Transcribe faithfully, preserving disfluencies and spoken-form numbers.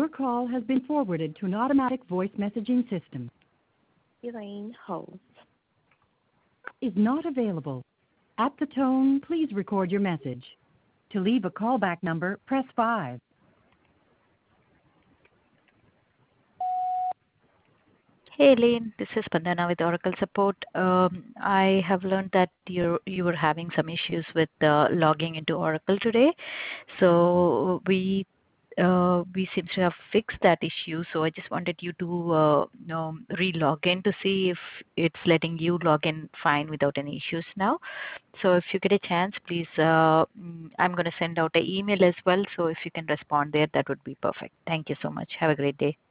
Your call has been forwarded to an automatic voice messaging system. Elaine Holmes Is not available. At the tone, please record your message. To leave a callback number, press five. Hey Elaine, this is Pandana with Oracle Support. Um, I have learned that you you were having some issues with uh, logging into Oracle today. So we uh, we seem to have fixed that issue. So I just wanted you to uh, you know, re-log in to see if it's letting you log in fine without any issues now. So if you get a chance, please, uh, mm, I'm going to send out an email as well. So if you can respond there, that would be perfect. Thank you so much. Have a great day.